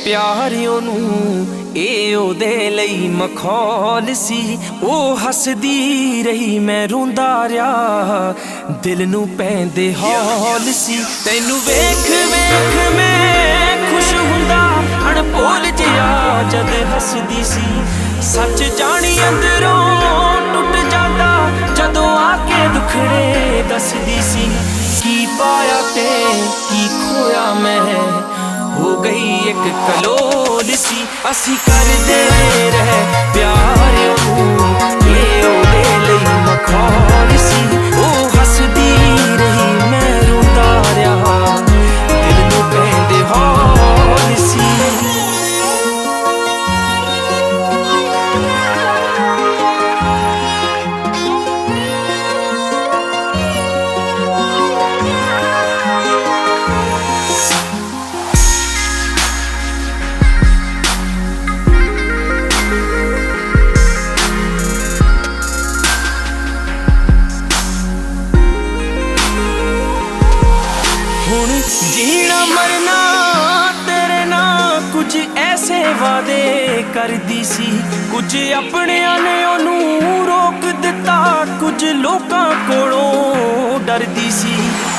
ਪਿਆਰਿਓ ਨੂੰ ਇਹ ਉਹਦੇ ਲਈ ਮਖੌਲ ਸੀ। ਉਹ ਹੱਸਦੀ ਰਹੀ ਮੈਂ ਰੋਂਦਾ ਰਿਹਾ, ਦਿਲ ਨੂੰ ਪੈਂਦੇ ਹੌਲ ਸੀ। ਤੈਨੂੰ ਵੇਖ ਵੇਖ ਮੈਂ ਖੁਸ਼ ਹੁੰਦਾ, ਅਣਭੋਲ ਜਿਹਾ ਜਦ ਹੱਸਦੀ ਸੀ। ਸੱਚ ਜਾਣੀ ਅੰਦਰੋਂ ਟੁੱਟ ਜਾਂਦਾ ਜਦੋਂ ਆ ਕੇ ਦੁਖੜੇ ਦੱਸਦੀ ਸੀ। ਕੀ ਪਾਇਆ ਤੇ ਕੀ ਖੋਇਆ ਮੈਂ, ਹੋ ਗਈ ਇੱਕ ਕਲੋਲ ਸੀ। ਅਸੀਂ ਕਰਦੇ ਰਹੇ ਪਿਆਰਿਓ ਨੂੰ ਇਹ ਉਹਦੇ ਲਈ ਮਖੌਲ ਸੀ। ਉਹ ਹੱਸਦੀ ਰਹੀ ਮੈਂ ਰੋਂਦਾ ਰਿਹਾ, ਦਿਲ ਨੂੰ ਪੈਂਦੇ ਹੌਲ ਸੀ। जीना मरना तेरे नाल कुछ ऐसे वादे करदी सी। कुछ अपनियां ने ओनू रोक दिता, कुछ लोकां कोलों डरदी सी।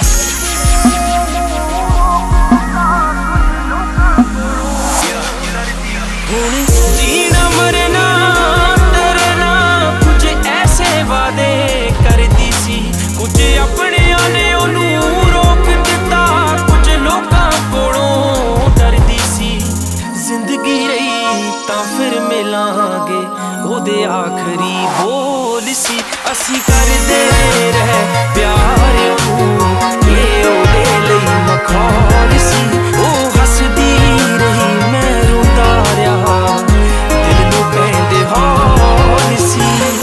हुण जीना मरना तेरे नाल कुछ ऐसे वादे करदी सी। कुछ अपनियां ने ओनू रोक दिता, ਲੋਕਾਂ ਕੋਲੋਂ ਡਰਦੀ ਸੀ। ਜ਼ਿੰਦਗੀ ਰਹੀ ਤਾਂ ਫਿਰ ਮਿਲਾਂਗੇ, ਉਹਦੇ ਆਖਰੀ ਬੋਲ ਸੀ। ਅਸੀਂ ਕਰਦੇ ਰਹੇ ਪਿਆਰਿਓ ਨੂੰ ਇਹ ਉਹਦੇ ਲਈ ਮਖੌਲ ਸੀ। ਉਹ ਹੱਸਦੀ ਰਹੀ ਮੈਂ ਰੋਂਦਾ ਰਿਹਾ, ਦਿਲ ਨੂੰ ਪੈਂਦੇ ਹੌਲ ਸੀ।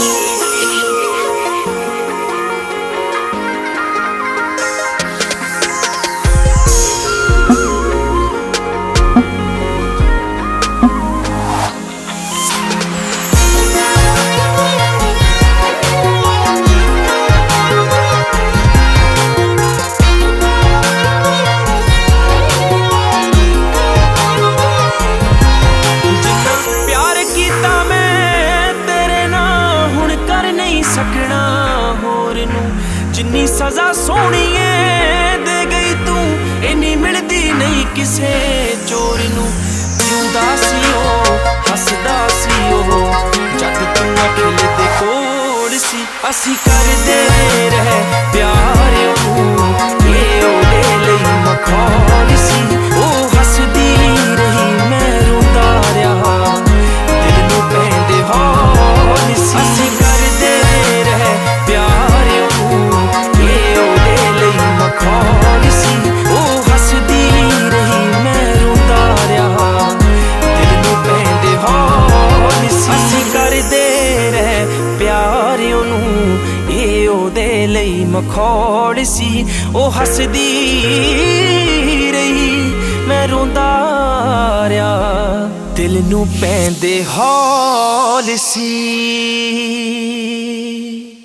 ਸਕਣਾ ਹੋਰ ਨੂੰ ਜਿੰਨੀ ਸਜ਼ਾ ਸੋਹਣੀਏ ਦੇ ਗਈ ਤੂੰ, ਇੰਨੀ ਮਿਲਦੀ ਨਹੀਂ ਕਿਸੇ ਚੋਰ ਨੂੰ। ਜਿਉਂਦਾ ਸੀ ਉਹ ਹੱਸਦਾ ਸੀ ਉਹ ਜਦ ਤੂੰ ਅਖਿਲ ਦੇ ਕੋਲ ਸੀ। ਅਸੀਂ ਕਰਦੇ ਰਹੇ ਪਿਆਰਿਓ ਨੂੰ ਇਹ ਉਹਦੇ ਲਈ ਮਖੌਲ ਸੀ। ਉਹ ਹੱਸਦੀ ਰਹੀ ਮੈਂ ਰੋਂਦਾ ਰਿਹਾ, ਦਿਲ ਨੂੰ ਪੈਂਦੇ ਹੌਲ ਸੀ। ਅਸੀਂ ਕਰਦੇ ਪਿਆਰਿਓ ਨੂੰ ਇਹ ਉਹਦੇ ਲਈ ਮਖੌਲ ਸੀ। ਉਹ ਹੱਸਦੀ ਰਹੀ ਮੈਂ ਰੋਂਦਾ ਰਿਹਾ, ਦਿਲ ਨੂੰ ਪੈਂਦੇ ਹੌਲ ਸੀ। ਅਸੀਂ ਕਰਦੇ ਰਹੇ ਪਿਆਰਿਓ ਨੂੰ ਇਹ ਉਹਦੇ ਲਈ ਮਖੌਲ ਸੀ। ਉਹ ਹੱਸਦੀ ਰਹੀ ਮੈਂ ਰੋਂਦਾ ਰਿਹਾ, ਦਿਲ ਨੂੰ ਪੈਂਦੇ ਹੌਲ ਸੀ।